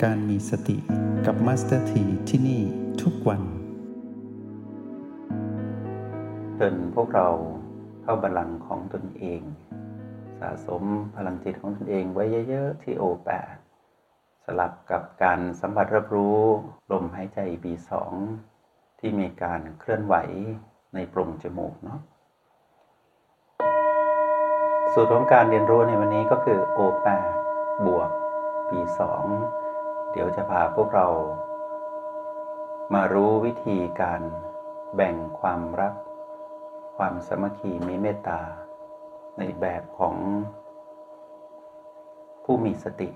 การมีสติกับมาสเตอร์ทีที่นี่ทุกวันเชิญพวกเราเข้าบัลลังก์ของตนเองสะสมพลังจิตของตนเองไว้เยอะๆที่โอแปดสลับกับการสัมผัสรับรู้ลมหายใจ B2 ที่มีการเคลื่อนไหวในโพรงจมูกเนาะสูตรของการเรียนรู้ในวันนี้ก็คือ O8 บวก B2 เดี๋ยวจะพาพวกเรามารู้วิธีการแบ่งความรักความสามัคคีมีเมตตาในแบบของผู้มีสติ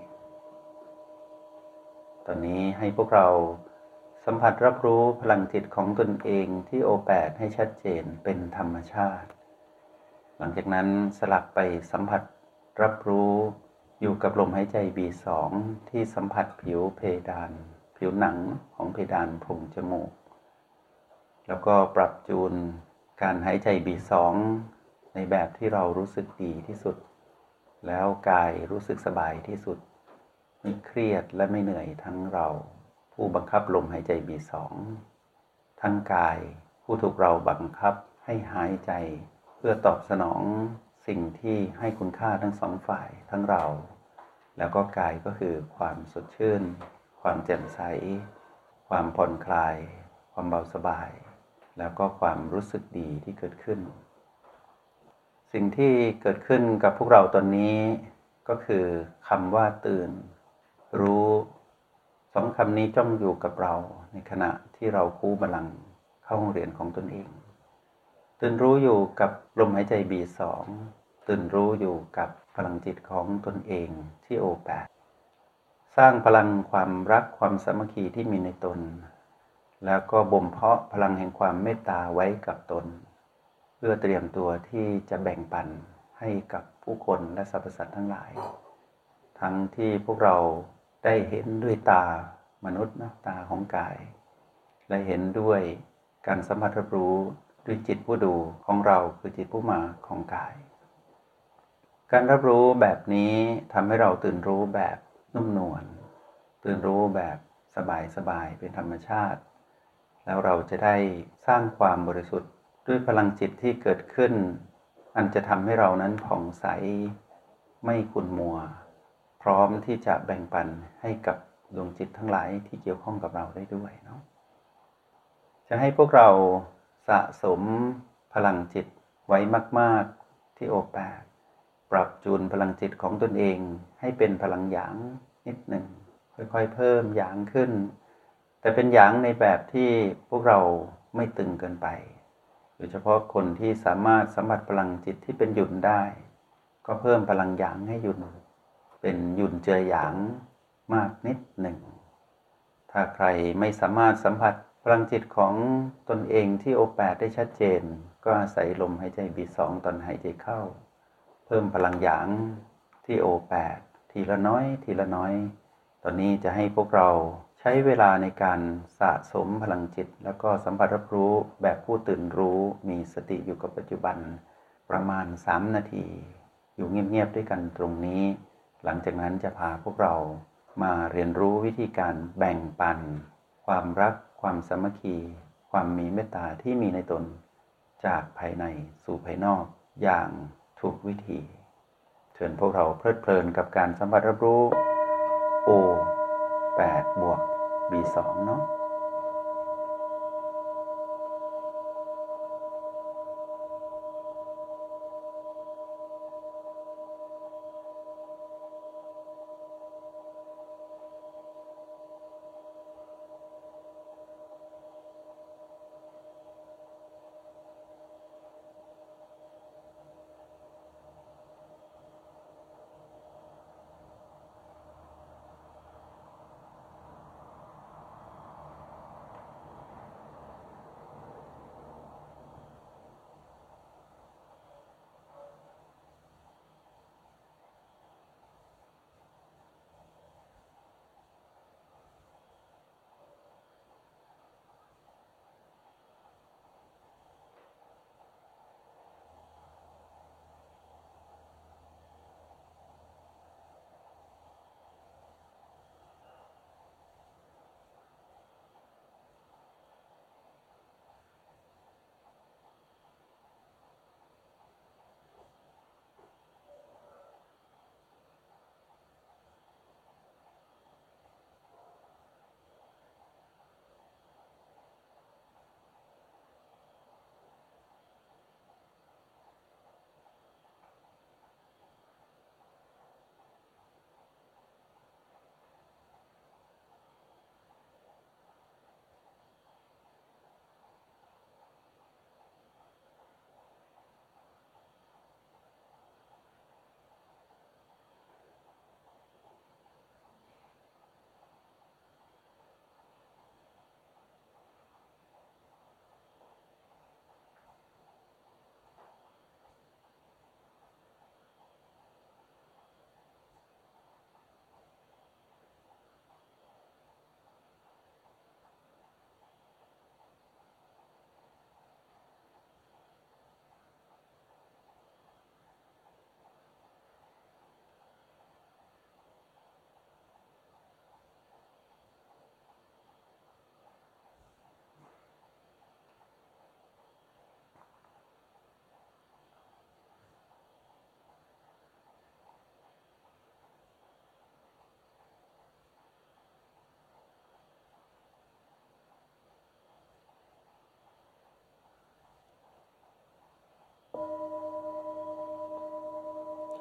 ตอนนี้ให้พวกเราสัมผัสรับรู้พลังจิตของตนเองที่โอแปดให้ชัดเจนเป็นธรรมชาติหลังจากนั้นสลับไปสัมผัสรับรู้อยู่กับลมหายใจ B2 ที่สัมผัสผิวเพดานผิวหนังของเพดานโพรงจมูกแล้วก็ปรับจูนการหายใจ B2 ในแบบที่เรารู้สึกดีที่สุดแล้วกายรู้สึกสบายที่สุดไม่เครียดและไม่เหนื่อยทั้งเราผู้บังคับลมหายใจ B2 ทั้งกายผู้ถูกเราบังคับให้หายใจเพื่อตอบสนองสิ่งที่ให้คุณค่าทั้งสองฝ่ายทั้งเราแล้วก็กายก็คือความสดชื่นความแจ่มใสความผ่อนคลายความเบาสบายแล้วก็ความรู้สึกดีที่เกิดขึ้นสิ่งที่เกิดขึ้นกับพวกเราตอนนี้ก็คือคำว่าตื่นรู้สองคำนี้จ้องอยู่กับเราในขณะที่เราคู่บัลลังก์เข้าห้องเรียนของตนเองตื่นรู้อยู่กับลมหายใจ B2 ตื่นรู้อยู่กับพลังจิตของตนเองที่ O8 สร้างพลังความรักความสามัคคีที่มีในตนแล้วก็บ่มเพาะพลังแห่งความเมตตาไว้กับตนเพื่อเตรียมตัวที่จะแบ่งปันให้กับผู้คนและสรรพสัตว์ทั้งหลายทั้งที่พวกเราได้เห็นด้วยตามนุษย์นะตาของกายและเห็นด้วยการสัมผัสรับรู้ด้วยจิตผู้ดูของเราคือจิตผู้มาของกายการรับรู้แบบนี้ทำให้เราตื่นรู้แบบนุ่มนวลตื่นรู้แบบสบายๆเป็นธรรมชาติแล้วเราจะได้สร้างความบริสุทธิ์ด้วยพลังจิตที่เกิดขึ้นอันจะทำให้เรานั้นผ่องใสไม่ขุ่นมัวพร้อมที่จะแบ่งปันให้กับดวงจิตทั้งหลายที่เกี่ยวข้องกับเราได้ด้วยเนาะจะให้พวกเราสะสมพลังจิตไว้มากๆที่โอแปดปรับจูนพลังจิตของตนเองให้เป็นพลังหยางนิดหนึ่งค่อยๆเพิ่มหยางขึ้นแต่เป็นหยางในแบบที่พวกเราไม่ตึงเกินไปโดยเฉพาะคนที่สามารถสัมผัสพลังจิตที่เป็นหยุ่นได้ก็เพิ่มพลังหยางให้หยุ่นเป็นหยุ่นเจอหยางมากนิดหนึ่งถ้าใครไม่สามารถสัมผัสพลังจิตของตนเองที่โอแปดได้ชัดเจนก็อาศัยลมหายใจ B2 ตอนหายใจเข้าเพิ่มพลังหยางที่โอแปดทีละน้อยทีละน้อยตอนนี้จะให้พวกเราใช้เวลาในการสะสมพลังจิตแล้วก็สัมผัสรับรู้แบบผู้ตื่นรู้มีสติอยู่กับปัจจุบันประมาณ3นาทีอยู่เงียบๆด้วยกันตรงนี้หลังจากนั้นจะพาพวกเรามาเรียนรู้วิธีการแบ่งปันความรักความสามัคคีความมีเมตตาที่มีในตนจากภายในสู่ภายนอกอย่างถูกวิธีเชิญพวกเราเพลิดเพลินกับการสัมผัสรับรู้ O8 บวก B2 เนาะ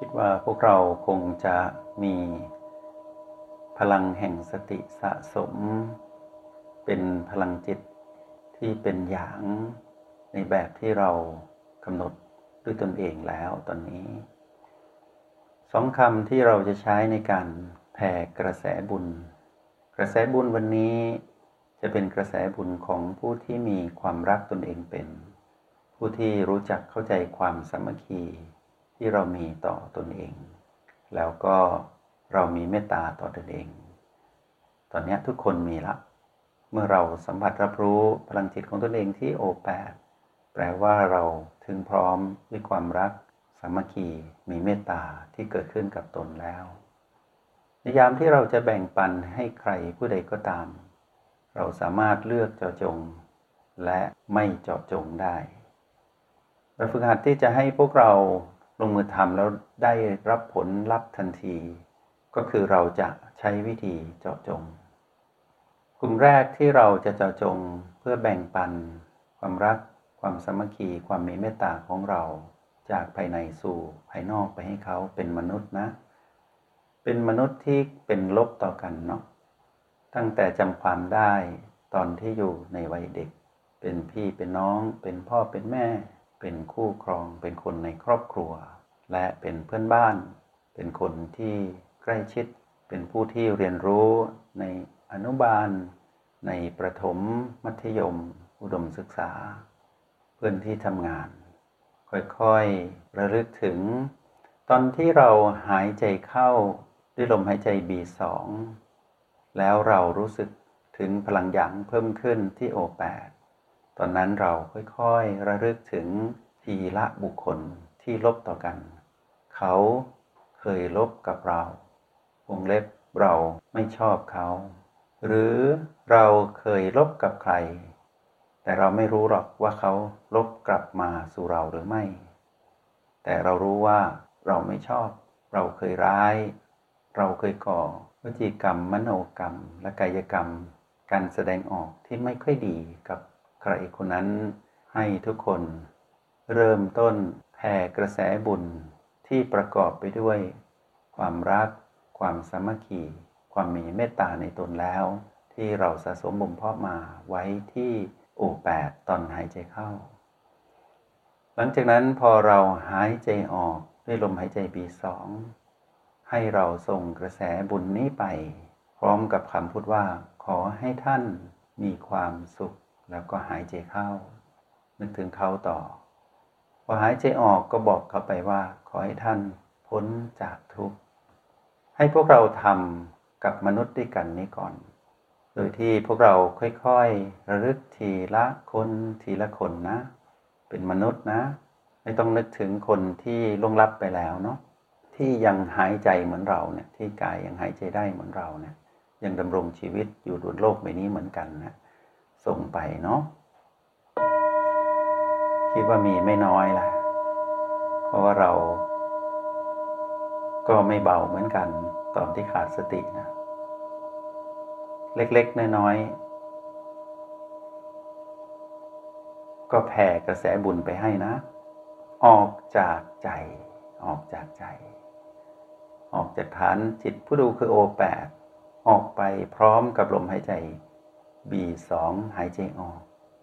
ดว่าพวกเราคงจะมีพลังแห่งสติสะสมเป็นพลังจิตที่เป็นหยางในแบบที่เรากำหนดด้วยตนเองแล้วตอนนี้สองคำที่เราจะใช้ในการแผ่กระแสบุญกระแสบุญวันนี้จะเป็นกระแสบุญของผู้ที่มีความรักตนเองเป็นผู้ที่รู้จักเข้าใจความสามัคคีที่เรามีต่อตนเองแล้วก็เรามีเมตตาต่อตนเองตอนนี้ทุกคนมีละเมื่อเราสัมผัสรับรู้พลังจิตของตนเองที่โอแปดแปลว่าเราถึงพร้อมด้วยความรักสามัคคีมีเมตตาที่เกิดขึ้นกับตนแล้วในยามที่เราจะแบ่งปันให้ใครผู้ใดก็ตามเราสามารถเลือกเจาะจงและไม่เจาะจงได้เราฝึกหัดที่จะให้พวกเราลงมือทำแล้วได้รับผลลัพธ์ทันทีก็คือเราจะใช้วิธีเจาะจงกลุ่มแรกที่เราจะเจาะจงเพื่อแบ่งปันความรักความสามัคคีความมีเมตตาของเราจากภายในสู่ภายนอกไปให้เขาเป็นมนุษย์นะเป็นมนุษย์ที่เป็นลบต่อกันเนาะตั้งแต่จำความได้ตอนที่อยู่ในวัยเด็กเป็นพี่เป็นน้องเป็นพ่อเป็นแม่เป็นคู่ครองเป็นคนในครอบครัวและเป็นเพื่อนบ้านเป็นคนที่ใกล้ชิดเป็นผู้ที่เรียนรู้ในอนุบาลในประถมมัธยมอุดมศึกษาเพื่อนที่ทำงานค่อยๆระลึกถึงตอนที่เราหายใจเข้าด้วยลมหายใจ B2 แล้วเรารู้สึกถึงพลังหยางเพิ่มขึ้นที่ O8 ตอนนั้นเราค่อยๆระลึกถึงทีละบุคคลที่ลบต่อกันเขาเคยลบกับเราวงเล็บเราไม่ชอบเขาหรือเราเคยลบกับใครแต่เราไม่รู้หรอกว่าเขาลบกลับมาสู่เราหรือไม่แต่เรารู้ว่าเราไม่ชอบเราเคยร้ายเราเคยก่อวจีกรรมมโนกรรมและกายกรรมการแสดงออกที่ไม่ค่อยดีกับใครคนนั้นให้ทุกคนเริ่มต้นแผ่กระแสบุญที่ประกอบไปด้วยความรักความสามัคคีความมีเมตตาในตนแล้วที่เราสะสมบ่มเพาะมาไว้ที่O8ตอนหายใจเข้าหลังจากนั้นพอเราหายใจออกด้วยลมหายใจ B2 ให้เราส่งกระแสบุญนี้ไปพร้อมกับคำพูดว่าขอให้ท่านมีความสุขแล้วก็หายใจเข้านึกถึงเขาต่อพอหายใจออกก็บอกเขาไปว่าขอให้ท่านพ้นจากทุกข์ให้พวกเราทำกับมนุษย์ด้วยกันนี้ก่อนโดยที่พวกเราค่อยๆระลึกทีละคนทีละคนนะเป็นมนุษย์นะไม่ต้องนึกถึงคนที่ล่วงลับไปแล้วเนาะที่ยังหายใจเหมือนเราเนี่ยที่กายยังหายใจได้เหมือนเราเนี่ยยังดำรงชีวิตอยู่บนโลกใบนี้เหมือนกันนะส่งไปเนาะคิดว่ามีไม่น้อยแหละเพราะว่าเราก็ไม่เบาเหมือนกันตอนที่ขาดสตินะเล็กๆน้อยๆก็แผ่กระแสบุญไปให้นะออกจากใจออกจากใจออกจากฐานจิตผู้ดูคือ O8 ออกไปพร้อมกับลมหายใจ B2 หายใจออก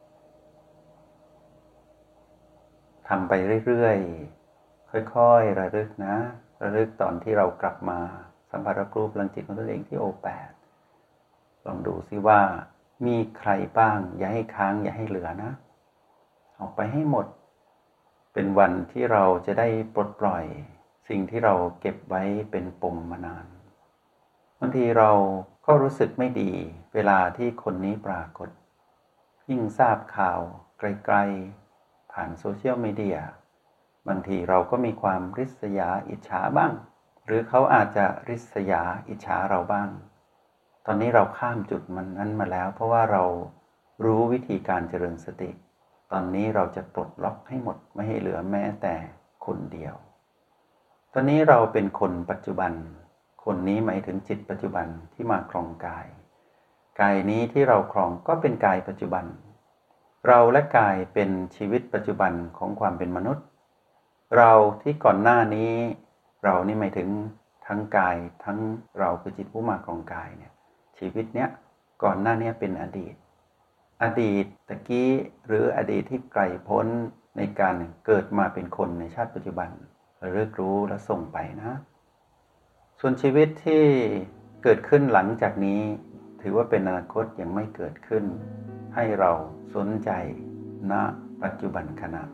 ทำไปเรื่อยๆค่อยๆระลึกนะระลึกตอนที่เรากลับมาสัมผัสรับรู้พลังจิตของตนเองที่ O8 ลองดูซิว่ามีใครบ้างอย่าให้ค้างอย่าให้เหลือนะออกไปให้หมดเป็นวันที่เราจะได้ปลดปล่อยสิ่งที่เราเก็บไว้เป็นปมมานานบางทีเราก็รู้สึกไม่ดีเวลาที่คนนี้ปรากฏยิ่งทราบข่าวไกลๆผ่านโซเชียลมีเดียบางทีเราก็มีความริษยาอิจฉาบ้างหรือเขาอาจจะริษยาอิจฉาเราบ้างตอนนี้เราข้ามจุดมันนั้นมาแล้วเพราะว่าเรารู้วิธีการเจริญสติตอนนี้เราจะปลดล็อกให้หมดไม่ให้เหลือแม้แต่คนเดียวตอนนี้เราเป็นคนปัจจุบันคนนี้หมายถึงจิตปัจจุบันที่มาครองกายกายนี้ที่เราครองก็เป็นกายปัจจุบันเราและกายเป็นชีวิตปัจจุบันของความเป็นมนุษย์เราที่ก่อนหน้านี้เรานี่หมายถึงทั้งกายทั้งเราคือจิตผู้มาของกายเนี่ยชีวิตเนี้ยก่อนหน้านี้เป็นอดีตตะกี้หรืออดีตที่ไกลพ้นในการเกิดมาเป็นคนในชาติปัจจุบันระลึกรู้และส่งไปนะส่วนชีวิตที่เกิดขึ้นหลังจากนี้ถือว่าเป็นอนาคตยังไม่เกิดขึ้นให้เราสนใจณปัจจุบันขณะ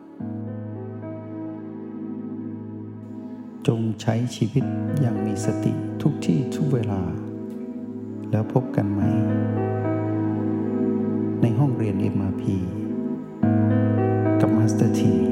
จงใช้ชีวิตอย่างมีสติทุกที่ทุกเวลาแล้วพบกันไหมในห้องเรียน MRP กับมาสเตอร์ที